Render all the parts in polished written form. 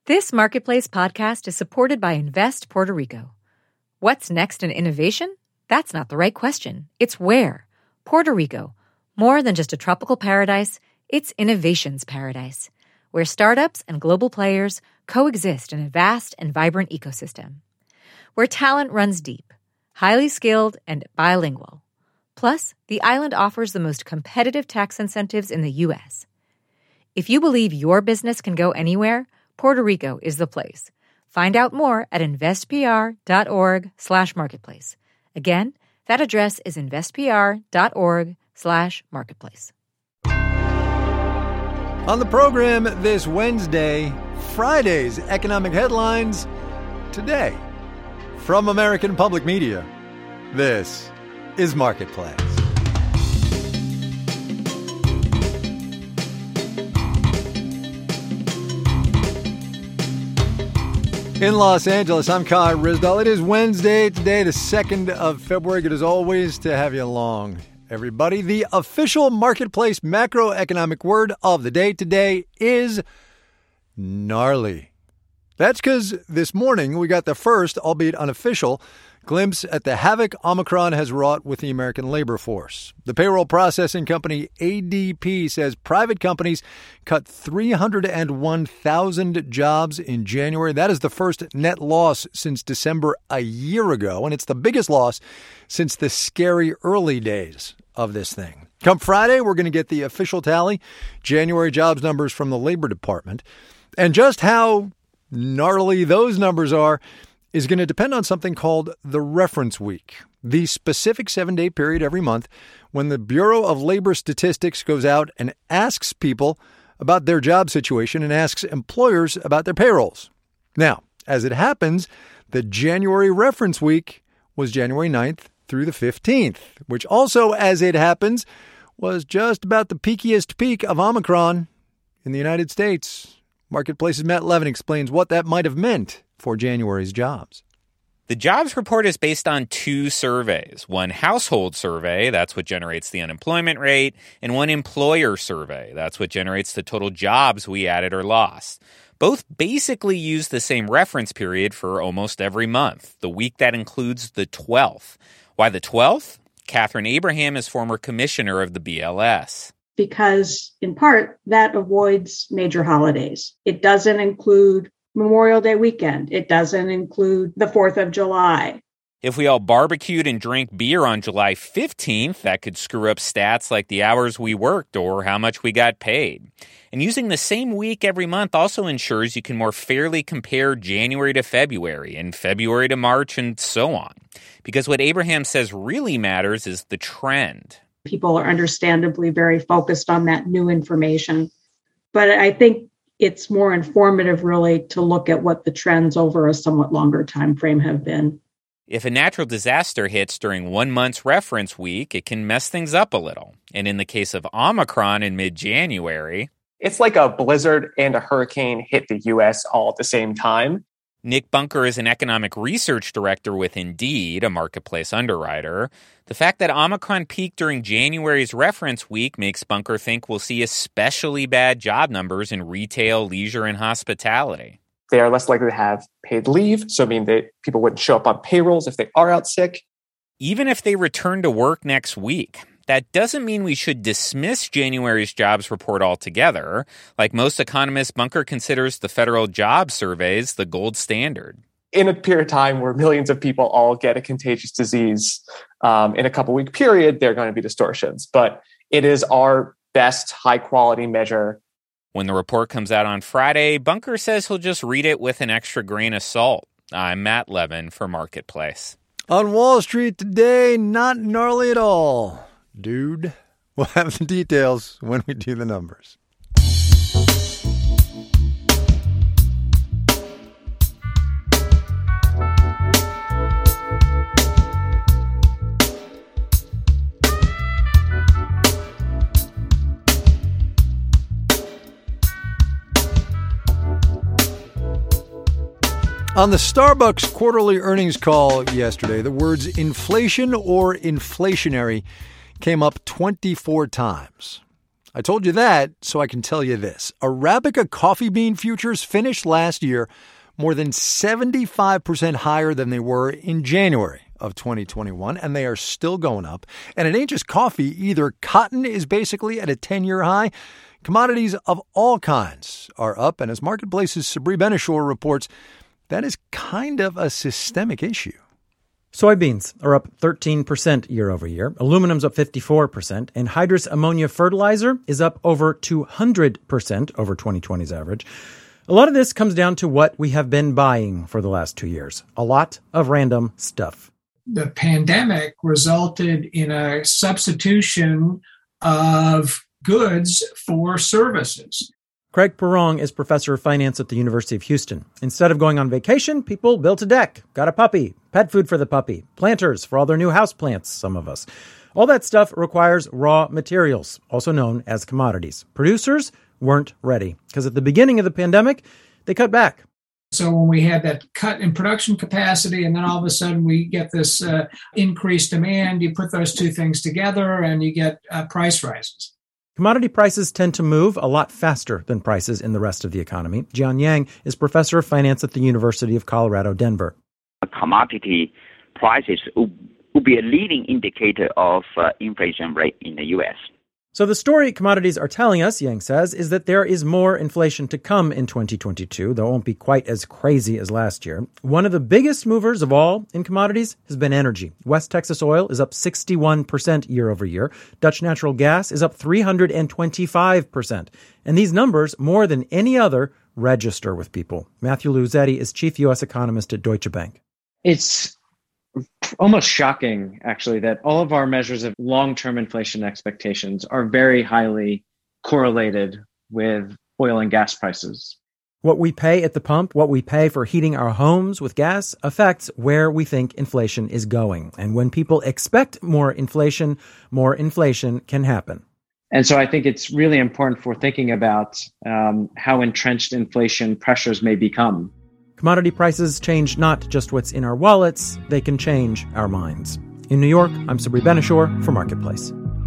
This Marketplace podcast is supported by Invest Puerto Rico. What's next in innovation? That's not the right question. It's where. Puerto Rico. More than just a tropical paradise, it's innovation's paradise, where startups and global players coexist in a vast and vibrant ecosystem. Where talent runs deep, highly skilled, and bilingual. Plus, the island offers the most competitive tax incentives in the U.S. If you believe your business can go anywhere, Puerto Rico is the place. Find out more at investpr.org/marketplace. Again, that address is investpr.org/marketplace. On the program this Wednesday, Friday's economic headlines today. From American Public Media, this is Marketplace. In Los Angeles, I'm Kai Ryssdal. It is Wednesday today, the 2nd of February. Good as always to have you along, everybody. The official Marketplace macroeconomic word of the day today is gnarly. That's because this morning we got the first, albeit unofficial, glimpse at the havoc Omicron has wrought with the American labor force. The payroll processing company ADP says private companies cut 301,000 jobs in January. That is the first net loss since December a year ago, and it's the biggest loss since the scary early days of this thing. Come Friday, we're going to get the official tally, January jobs numbers from the Labor Department, and just how gnarly those numbers are is going to depend on something called the reference week, the specific 7-day period every month when the Bureau of Labor Statistics goes out and asks people about their job situation and asks employers about their payrolls. Now, as it happens, the January reference week was January 9th through the 15th, which also, as it happens, was just about the peakiest peak of Omicron in the United States. Marketplace's Matt Levin explains what that might have meant for January's jobs. The jobs report is based on two surveys. One household survey, that's what generates the unemployment rate, and one employer survey, that's what generates the total jobs we added or lost. Both basically use the same reference period for almost every month, the week that includes the 12th. Why the 12th? Catherine Abraham is former commissioner of the BLS. Because, in part, that avoids major holidays. It doesn't include Memorial Day weekend. It doesn't include the 4th of July. If we all barbecued and drank beer on July 15th, that could screw up stats like the hours we worked or how much we got paid. And using the same week every month also ensures you can more fairly compare January to February and February to March and so on. Because what Abraham says really matters is the trend. People are understandably very focused on that new information. But I think it's more informative, really, to look at what the trends over a somewhat longer time frame have been. If a natural disaster hits during 1 month's reference week, it can mess things up a little. And in the case of Omicron in mid-January, it's like a blizzard and a hurricane hit the U.S. all at the same time. Nick Bunker is an economic research director with Indeed, a marketplace underwriter. The fact that Omicron peaked during January's reference week makes Bunker think we'll see especially bad job numbers in retail, leisure, and hospitality. They are less likely to have paid leave, so I mean that people wouldn't show up on payrolls if they are out sick. Even if they return to work next week, that doesn't mean we should dismiss January's jobs report altogether. Like most economists, Bunker considers the federal jobs surveys the gold standard. In a period of time where millions of people all get a contagious disease in a couple-week period, there are going to be distortions. But it is our best high-quality measure. When the report comes out on Friday, Bunker says he'll just read it with an extra grain of salt. I'm Matt Levin for Marketplace. On Wall Street today, not gnarly at all, dude. We'll have the details when we do the numbers. On the Starbucks quarterly earnings call yesterday, the words inflation or inflationary came up 24 times. I told you that so I can tell you this. Arabica coffee bean futures finished last year more than 75% higher than they were in January of 2021, and they are still going up. And it ain't just coffee either. Cotton is basically at a 10-year high. Commodities of all kinds are up, and as Marketplace's Sabri Benishore reports, that is kind of a systemic issue. Soybeans are up 13% year over year. Aluminum's up 54%. And hydrous ammonia fertilizer is up over 200% over 2020's average. A lot of this comes down to what we have been buying for the last 2 years. A lot of random stuff. The pandemic resulted in a substitution of goods for services. Craig Perrong is professor of finance at the University of Houston. Instead of going on vacation, people built a deck, got a puppy, pet food for the puppy, planters for all their new houseplants, some of us. All that stuff requires raw materials, also known as commodities. Producers weren't ready because at the beginning of the pandemic, they cut back. So when we had that cut in production capacity and then all of a sudden we get this increased demand, you put those two things together and you get price rises. Commodity prices tend to move a lot faster than prices in the rest of the economy. Jian Yang is professor of finance at the University of Colorado, Denver. Commodity prices will be a leading indicator of inflation rate in the U.S. So the story commodities are telling us, Yang says, is that there is more inflation to come in 2022, though it won't be quite as crazy as last year. One of the biggest movers of all in commodities has been energy. West Texas oil is up 61% year over year. Dutch natural gas is up 325%. And these numbers, more than any other, register with people. Matthew Luzetti is chief U.S. economist at Deutsche Bank. It's almost shocking, actually, that all of our measures of long-term inflation expectations are very highly correlated with oil and gas prices. What we pay at the pump, what we pay for heating our homes with gas, affects where we think inflation is going. And when people expect more inflation can happen. And so I think it's really important for thinking about how entrenched inflation pressures may become. Commodity prices change not just what's in our wallets, they can change our minds. In New York, I'm Sabri Benishore for Marketplace.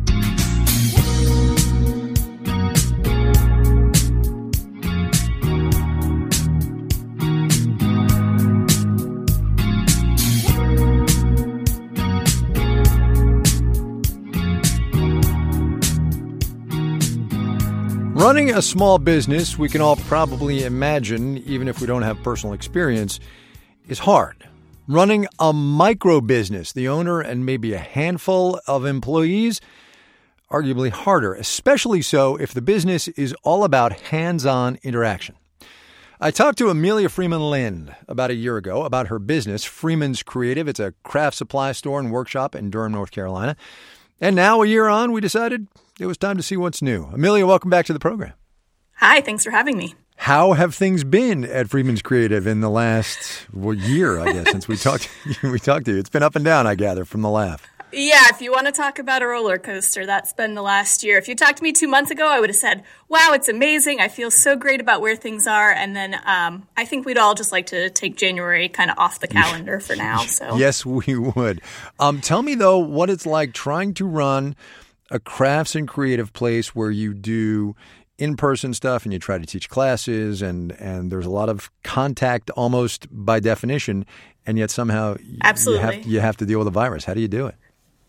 Running a small business, we can all probably imagine, even if we don't have personal experience, is hard. Running a micro business, the owner and maybe a handful of employees, arguably harder, especially so if the business is all about hands-on interaction. I talked to Amelia Freeman Lind about a year ago about her business, Freeman's Creative. It's a craft supply store and workshop in Durham, North Carolina. And now, a year on, we decided it was time to see what's new. Amelia, welcome back to the program. Hi, thanks for having me. How have things been at Freeman's Creative in the last year, I guess, since we talked to you? It's been up and down, I gather, from the laugh. Yeah, if you want to talk about a roller coaster, that's been the last year. If you talked to me 2 months ago, I would have said, wow, it's amazing. I feel so great about where things are. And then I think we'd all just like to take January kind of off the calendar for now. So yes, we would. Tell me, though, what it's like trying to run a crafts and creative place where you do in-person stuff and you try to teach classes and there's a lot of contact almost by definition, and yet somehow you have to deal with a virus. How do you do it?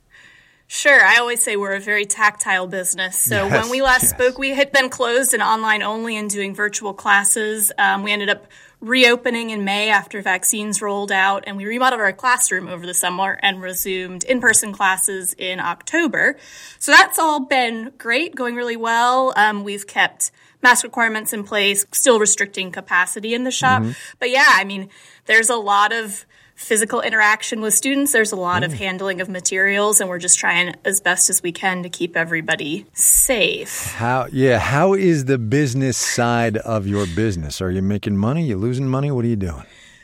Sure. I always say we're a very tactile business. So when we last spoke, we had been closed and online only and doing virtual classes. We ended up reopening in May after vaccines rolled out, and we remodeled our classroom over the summer and resumed in-person classes in October. So that's all been great, going really well. We've kept mask requirements in place, still restricting capacity in the shop. Mm-hmm. But yeah, I mean, there's a lot of physical interaction with students. There's a lot of handling of materials, and we're just trying as best as we can to keep everybody safe. How is the business side of your business? Are you making money? You losing money? What are you doing?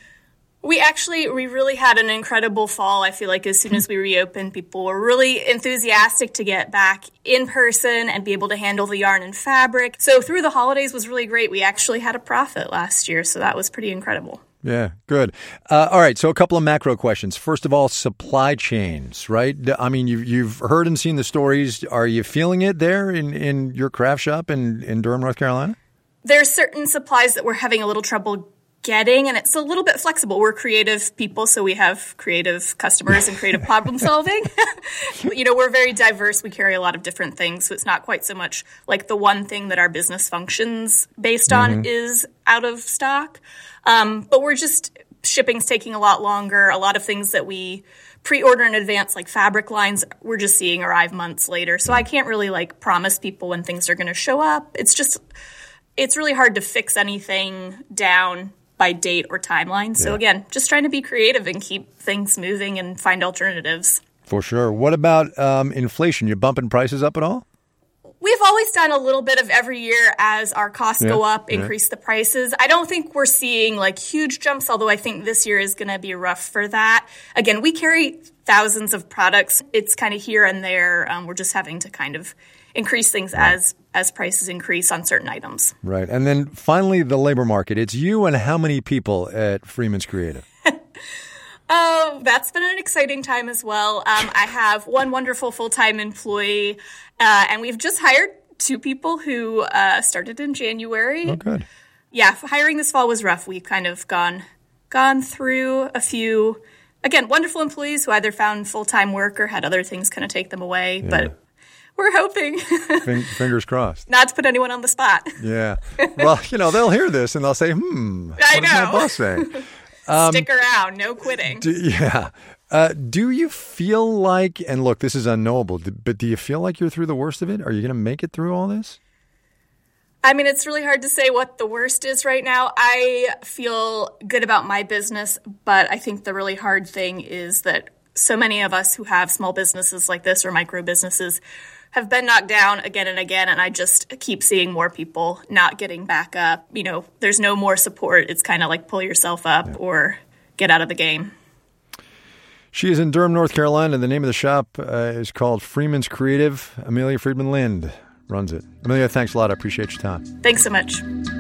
We really had an incredible fall. I feel like as soon as we reopened, people were really enthusiastic to get back in person and be able to handle the yarn and fabric. So through the holidays was really great. We actually had a profit last year, so that was pretty incredible. Yeah, good. All right, so a couple of macro questions. First of all, supply chains, right? I mean, you've heard and seen the stories. Are you feeling it there in your craft shop in Durham, North Carolina? There's certain supplies that we're having a little trouble getting, and it's a little bit flexible. We're creative people, so we have creative customers and creative problem solving. We're very diverse. We carry a lot of different things, so it's not quite so much like the one thing that our business functions based on is out of stock. But we're just, shipping's taking a lot longer. A lot of things that we pre-order in advance, like fabric lines, we're just seeing arrive months later. So I can't really promise people when things are going to show up. It's really hard to fix anything down by date or timeline. So again, just trying to be creative and keep things moving and find alternatives. For sure. What about inflation? You bumping prices up at all? We've always done a little bit of every year as our costs go up, increase the prices. I don't think we're seeing huge jumps, although I think this year is going to be rough for that. Again, we carry thousands of products. It's kind of here and there. We're just having to kind of increase things as prices increase on certain items. Right. And then finally, the labor market. It's you and how many people at Freeman's Creative? Oh, that's been an exciting time as well. I have one wonderful full-time employee, and we've just hired 2 people who started in January. Oh, good. Yeah, hiring this fall was rough. We've kind of gone through a few, again, wonderful employees who either found full-time work or had other things kind of take them away, but we're hoping. Fingers crossed. Not to put anyone on the spot. Yeah. Well, they'll hear this and they'll say, what is my boss saying? Stick around. No quitting. Do you feel like, and look, this is unknowable, but do you feel like you're through the worst of it? Are you going to make it through all this? I mean, it's really hard to say what the worst is right now. I feel good about my business, but I think the really hard thing is that so many of us who have small businesses like this or micro businesses have been knocked down again and again, and I just keep seeing more people not getting back up. There's no more support. It's kind of like pull yourself up or get out of the game. She is in Durham, North Carolina. The name of the shop is called Freeman's Creative. Amelia Friedman Lind runs it. Amelia, thanks a lot. I appreciate your time. Thanks so much.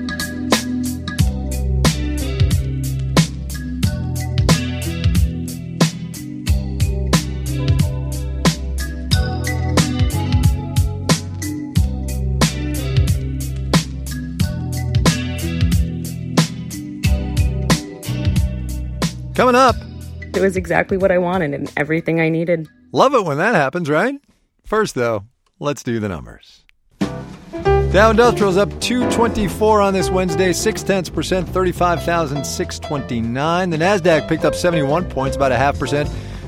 Coming up. It was exactly what I wanted and everything I needed. Love it when that happens, right? First, though, let's do the numbers. Dow Industrial's up 224 on this Wednesday, 0.6%, 35,629. The NASDAQ picked up 71 points, about 0.5%,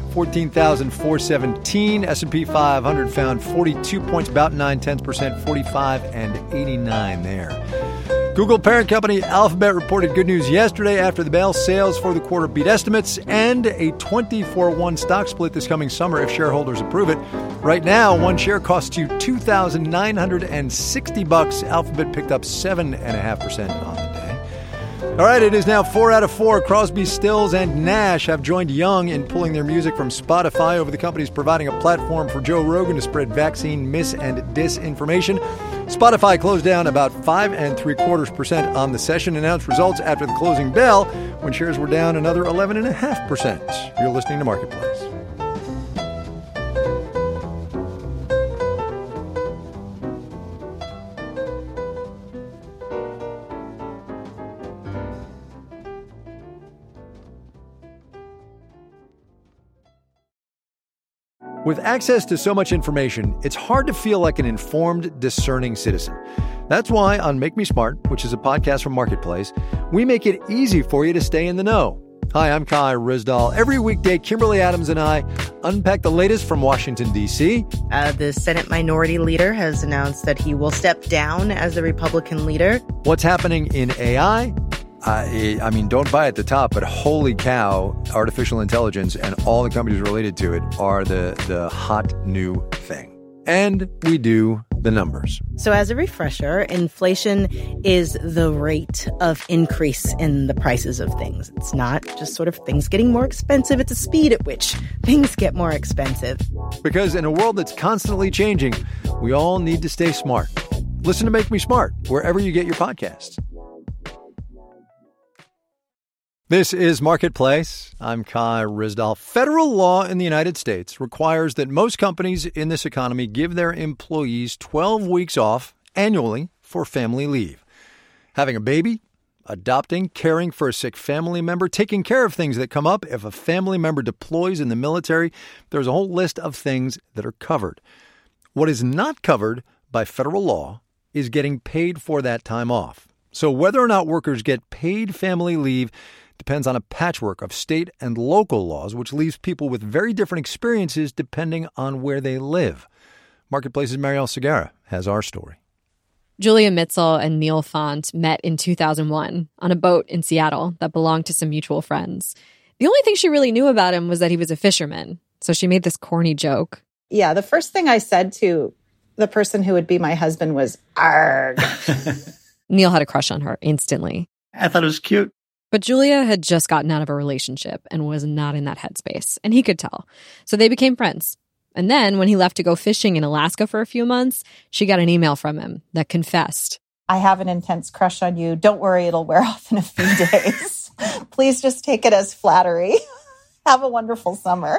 14,417. S&P 500 found 42 points, about 0.9%, 45,89 there. Google parent company Alphabet reported good news yesterday after the bell. Sales for the quarter beat estimates and a 20-for-1 stock split this coming summer if shareholders approve it. Right now, one share costs you $2,960. Alphabet picked up 7.5% on the day. All right, it is now 4 out of 4. Crosby, Stills, and Nash have joined Young in pulling their music from Spotify over the company's providing a platform for Joe Rogan to spread vaccine mis- and disinformation. Spotify closed down about 5.75% on the session, announced results after the closing bell when shares were down another 11.5%. You're listening to Marketplace. With access to so much information, it's hard to feel like an informed, discerning citizen. That's why on Make Me Smart, which is a podcast from Marketplace, we make it easy for you to stay in the know. Hi, I'm Kai Rizdal. Every weekday, Kimberly Adams and I unpack the latest from Washington, D.C. The Senate Minority Leader has announced that he will step down as the Republican leader. What's happening in AI? I mean, don't buy at the top, but holy cow, artificial intelligence and all the companies related to it are the hot new thing. And we do the numbers. So as a refresher, inflation is the rate of increase in the prices of things. It's not just sort of things getting more expensive. It's the speed at which things get more expensive. Because in a world that's constantly changing, we all need to stay smart. Listen to Make Me Smart wherever you get your podcasts. This is Marketplace. I'm Kai Ryssdal. Federal law in the United States requires that most companies in this economy give their employees 12 weeks off annually for family leave. Having a baby, adopting, caring for a sick family member, taking care of things that come up if a family member deploys in the military. There's a whole list of things that are covered. What is not covered by federal law is getting paid for that time off. So whether or not workers get paid family leave depends on a patchwork of state and local laws, which leaves people with very different experiences depending on where they live. Marketplace's Marielle Segarra has our story. Julia Mitzel and Neil Font met in 2001 on a boat in Seattle that belonged to some mutual friends. The only thing she really knew about him was that he was a fisherman, so she made this corny joke. Yeah, the first thing I said to the person who would be my husband was, "Arg." Neil had a crush on her instantly. I thought it was cute. But Julia had just gotten out of a relationship and was not in that headspace, and he could tell. So they became friends. And then when he left to go fishing in Alaska for a few months, she got an email from him that confessed. "I have an intense crush on you. Don't worry, it'll wear off in a few days. Please just take it as flattery. Have a wonderful summer."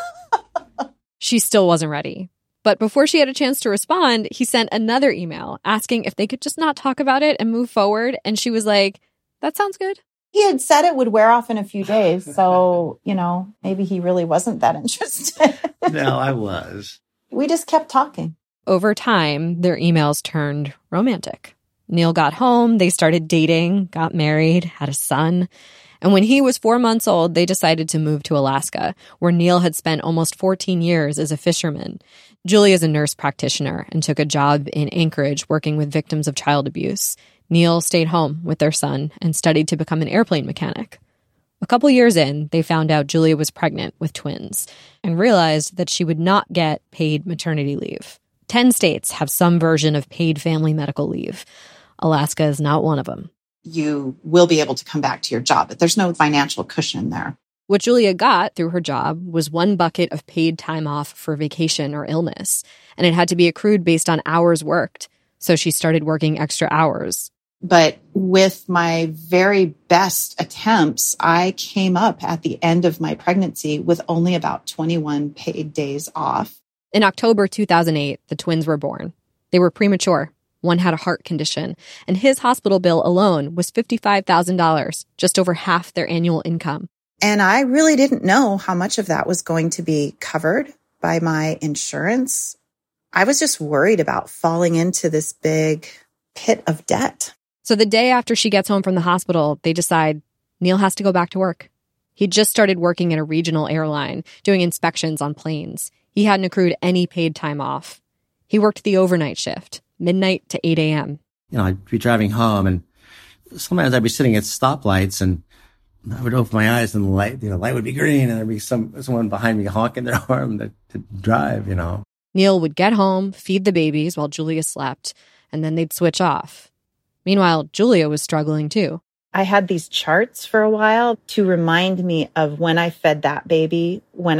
She still wasn't ready. But before she had a chance to respond, he sent another email asking if they could just not talk about it and move forward. And she was like, "That sounds good." He had said it would wear off in a few days. So, maybe he really wasn't that interested. No, I was. We just kept talking. Over time, their emails turned romantic. Neil got home, they started dating, got married, had a son. And when he was 4 months old, they decided to move to Alaska, where Neil had spent almost 14 years as a fisherman. Julia is a nurse practitioner and took a job in Anchorage working with victims of child abuse. Neil stayed home with their son and studied to become an airplane mechanic. A couple years in, they found out Julia was pregnant with twins and realized that she would not get paid maternity leave. 10 states have some version of paid family medical leave. Alaska is not one of them. You will be able to come back to your job, but there's no financial cushion there. What Julia got through her job was one bucket of paid time off for vacation or illness, and it had to be accrued based on hours worked. So she started working extra hours. But with my very best attempts, I came up at the end of my pregnancy with only about 21 paid days off. In October 2008, the twins were born. They were premature. One had a heart condition, and his hospital bill alone was $55,000, just over half their annual income. And I really didn't know how much of that was going to be covered by my insurance. I was just worried about falling into this big pit of debt. So the day after she gets home from the hospital, they decide Neil has to go back to work. He'd just started working at a regional airline, doing inspections on planes. He hadn't accrued any paid time off. He worked the overnight shift, midnight to 8 a.m. I'd be driving home, and sometimes I'd be sitting at stoplights, and I would open my eyes, and the light would be green, and there'd be someone behind me honking their horn to drive, Neil would get home, feed the babies while Julia slept, and then they'd switch off. Meanwhile, Julia was struggling too. I had these charts for a while to remind me of when I fed that baby,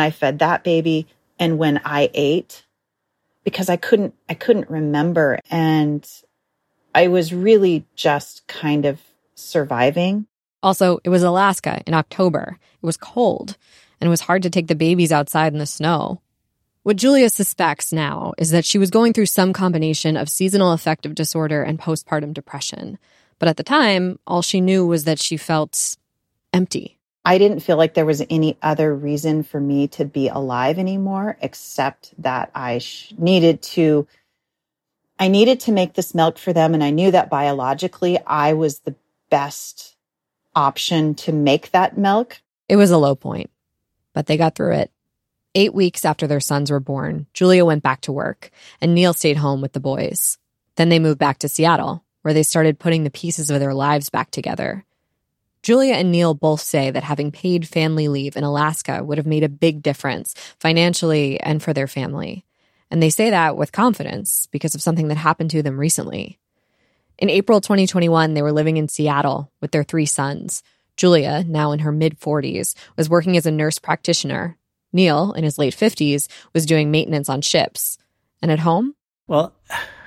and when I ate, because I couldn't remember. And I was really just kind of surviving. Also, it was Alaska in October. It was cold, and it was hard to take the babies outside in the snow. What Julia suspects now is that she was going through some combination of seasonal affective disorder and postpartum depression. But at the time, all she knew was that she felt empty. I didn't feel like there was any other reason for me to be alive anymore, except that I needed to make this milk for them. And I knew that biologically I was the best option to make that milk. It was a low point, but they got through it. 8 weeks after their sons were born, Julia went back to work, and Neil stayed home with the boys. Then they moved back to Seattle, where they started putting the pieces of their lives back together. Julia and Neil both say that having paid family leave in Alaska would have made a big difference financially and for their family. And they say that with confidence because of something that happened to them recently. In April 2021, they were living in Seattle with their 3 sons. Julia, now in her mid-40s, was working as a nurse practitioner. Neil, in his late 50s, was doing maintenance on ships. And at home? Well,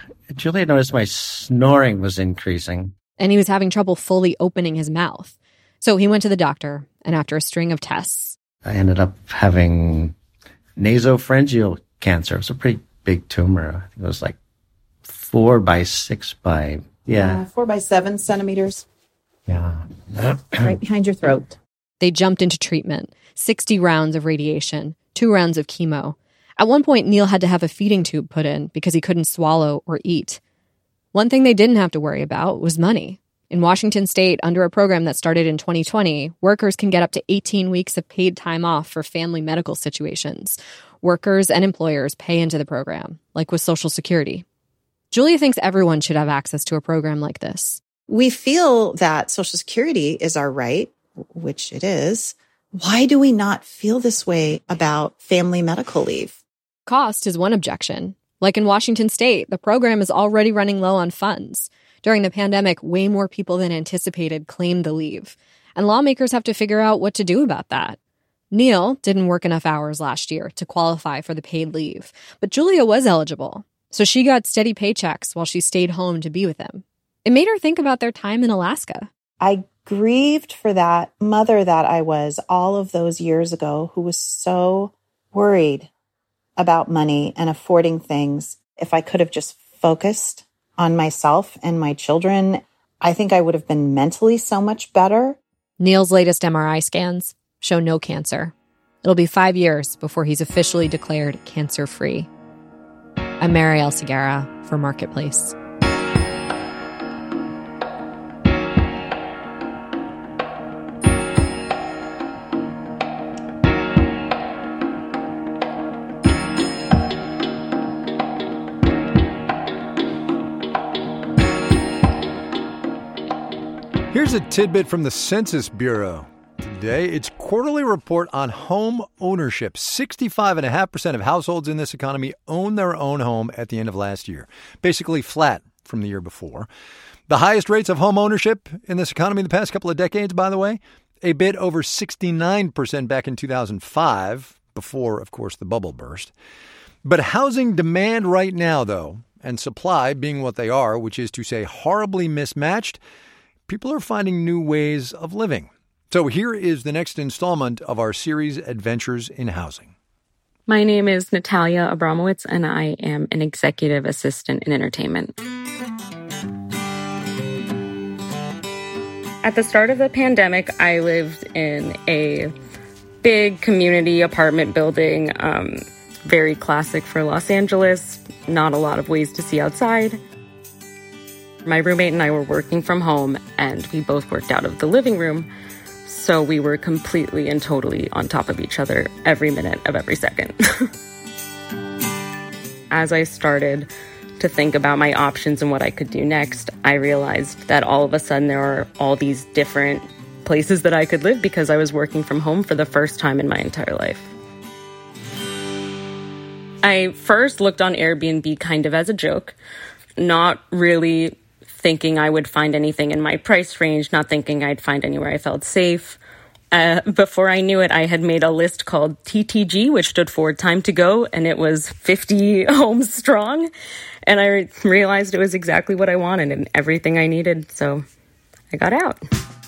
Julia noticed my snoring was increasing. And he was having trouble fully opening his mouth. So he went to the doctor, and after a string of tests, I ended up having nasopharyngeal cancer. It was a pretty big tumor. I think it was like 4 by 6 by, 4 by 7 centimeters. Yeah. Right behind your throat. they jumped into treatment, 60 rounds of radiation, 2 rounds of chemo. At one point, Neil had to have a feeding tube put in because he couldn't swallow or eat. One thing they didn't have to worry about was money. In Washington state, under a program that started in 2020, workers can get up to 18 weeks of paid time off for family medical situations. Workers and employers pay into the program, like with Social Security. Julia thinks everyone should have access to a program like this. We feel that Social Security is our right, which it is. Why do we not feel this way about family medical leave? Cost is one objection. Like in Washington state, the program is already running low on funds. During the pandemic, way more people than anticipated claimed the leave. And lawmakers have to figure out what to do about that. Neil didn't work enough hours last year to qualify for the paid leave, but Julia was eligible. So she got steady paychecks while she stayed home to be with him. It made her think about their time in Alaska. I grieved for that mother that I was all of those years ago who was so worried about money and affording things. If I could have just focused on myself and my children, I think I would have been mentally so much better. Neil's latest MRI scans show no cancer. It'll be 5 years before he's officially declared cancer-free. I'm Marielle Segarra for Marketplace. Here's a tidbit from the Census Bureau. Today, its quarterly report on home ownership. 65.5% of households in this economy own their own home at the end of last year. Basically flat from the year before. The highest rates of home ownership in this economy the past couple of decades, by the way, a bit over 69% back in 2005, before, of course, the bubble burst. But housing demand right now, though, and supply being what they are, which is to say horribly mismatched, people are finding new ways of living. So here is the next installment of our series, Adventures in Housing. My name is Natalia Abramowitz, and I am an executive assistant in entertainment. At the start of the pandemic, I lived in a big community apartment building, very classic for Los Angeles, not a lot of ways to see outside. My roommate and I were working from home, and we both worked out of the living room. So we were completely and totally on top of each other every minute of every second. As I started to think about my options and what I could do next, I realized that all of a sudden there are all these different places that I could live because I was working from home for the first time in my entire life. I first looked on Airbnb kind of as a joke, not really thinking I would find anything in my price range, not thinking I'd find anywhere I felt safe. Before I knew it, I had made a list called TTG, which stood for Time to Go, and it was 50 homes strong. And I realized it was exactly what I wanted and everything I needed, so I got out.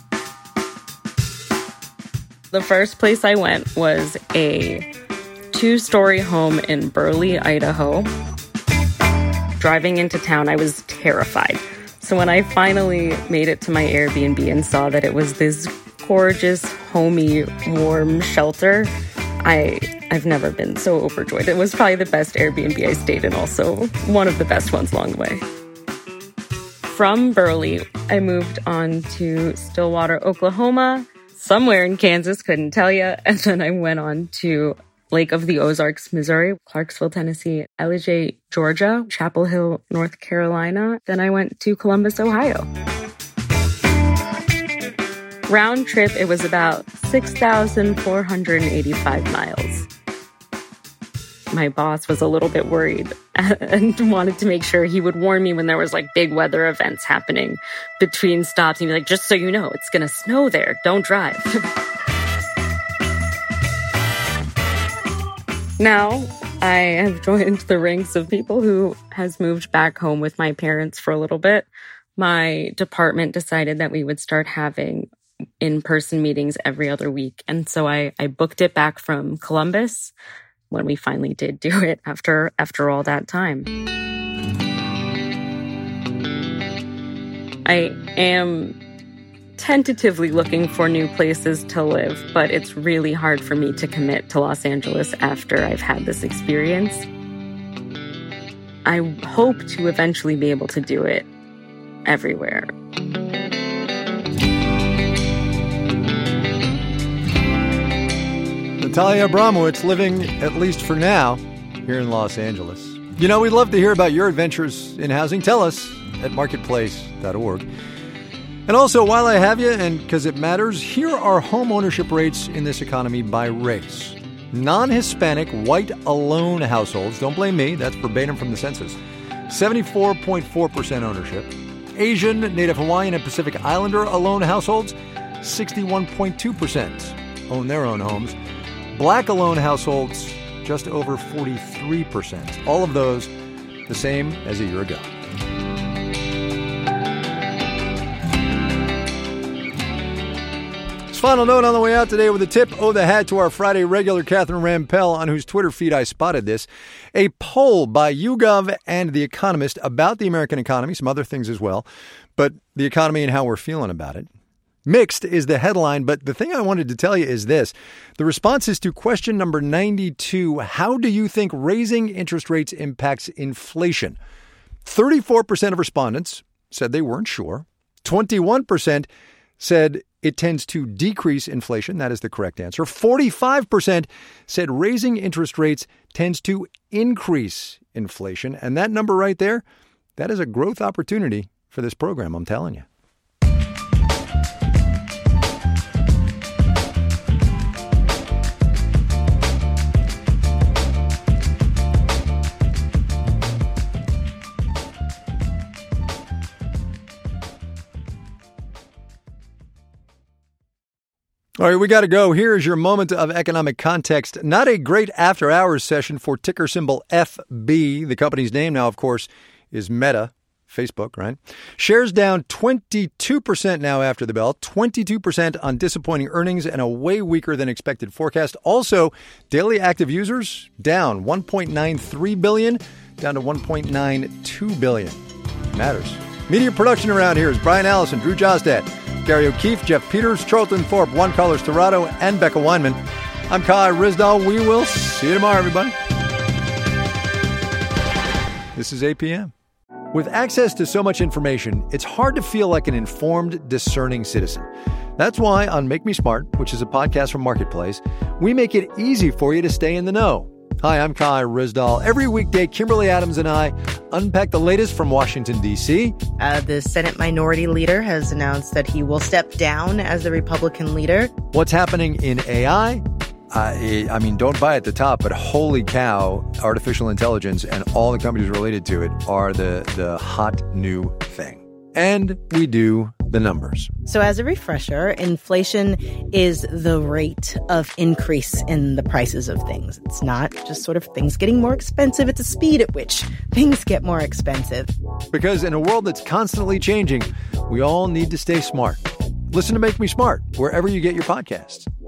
The first place I went was a 2-story home in Burley, Idaho. Driving into town, I was terrified. So when I finally made it to my Airbnb and saw that it was this gorgeous, homey, warm shelter, I've never been so overjoyed. It was probably the best Airbnb I stayed in, also one of the best ones along the way. From Burley, I moved on to Stillwater, Oklahoma, somewhere in Kansas, couldn't tell you, and then I went on to Lake of the Ozarks, Missouri, Clarksville, Tennessee, Ellijay, Georgia, Chapel Hill, North Carolina. Then I went to Columbus, Ohio. Round trip, it was about 6,485 miles. My boss was a little bit worried and wanted to make sure he would warn me when there was like big weather events happening between stops. He'd be like, just so you know, it's going to snow there. Don't drive. Now, I have joined the ranks of people who has moved back home with my parents for a little bit. My department decided that we would start having in-person meetings every other week. And so I booked it back from Columbus when we finally did do it after all that time. I am tentatively looking for new places to live, but it's really hard for me to commit to Los Angeles after I've had this experience. I hope to eventually be able to do it everywhere. Natalia Abramowitz living, at least for now, here in Los Angeles. You know, we'd love to hear about your adventures in housing. Tell us at marketplace.org. And also, while I have you, and because it matters, here are home ownership rates in this economy by race. Non-Hispanic, white alone households, don't blame me, that's verbatim from the census, 74.4% ownership. Asian, Native Hawaiian, and Pacific Islander alone households, 61.2% own their own homes. Black alone households, just over 43%. All of those the same as a year ago. Final note on the way out today with a tip of the hat to our Friday regular Catherine Rampell, on whose Twitter feed I spotted this. A poll by YouGov and The Economist about the American economy, some other things as well, but the economy and how we're feeling about it. Mixed is the headline, but the thing I wanted to tell you is this. The responses to question number 92, how do you think raising interest rates impacts inflation? 34% of respondents said they weren't sure. 21% said it tends to decrease inflation. That is the correct answer. 45% said raising interest rates tends to increase inflation. And that number right there, that is a growth opportunity for this program, I'm telling you. All right, we got to go. Here is your moment of economic context. Not a great after-hours session for ticker symbol FB. The company's name now, of course, is Meta, Facebook, right? Shares down 22% now after the bell, 22% on disappointing earnings and a way weaker than expected forecast. Also, daily active users down 1.93 billion, down to 1.92 billion. Matters. Media production around here is Brian Allison, Drew Jostad, Gary O'Keefe, Jeff Peters, Charlton Thorpe, Juan Carlos Torrado, and Becca Weinman. I'm Kai Ryssdal. We will see you tomorrow, everybody. This is APM. With access to so much information, it's hard to feel like an informed, discerning citizen. That's why on Make Me Smart, which is a podcast from Marketplace, we make it easy for you to stay in the know. Hi, I'm Kai Ryssdal. Every weekday, Kimberly Adams and I unpack the latest from Washington, D.C. The Senate Minority Leader has announced that he will step down as the Republican leader. What's happening in AI? I mean, don't buy at the top, but holy cow, artificial intelligence and all the companies related to it are the hot new thing. And we do the numbers. So as a refresher, inflation is the rate of increase in the prices of things. It's not just sort of things getting more expensive. It's a speed at which things get more expensive. Because in a world that's constantly changing, we all need to stay smart. Listen to Make Me Smart wherever you get your podcasts.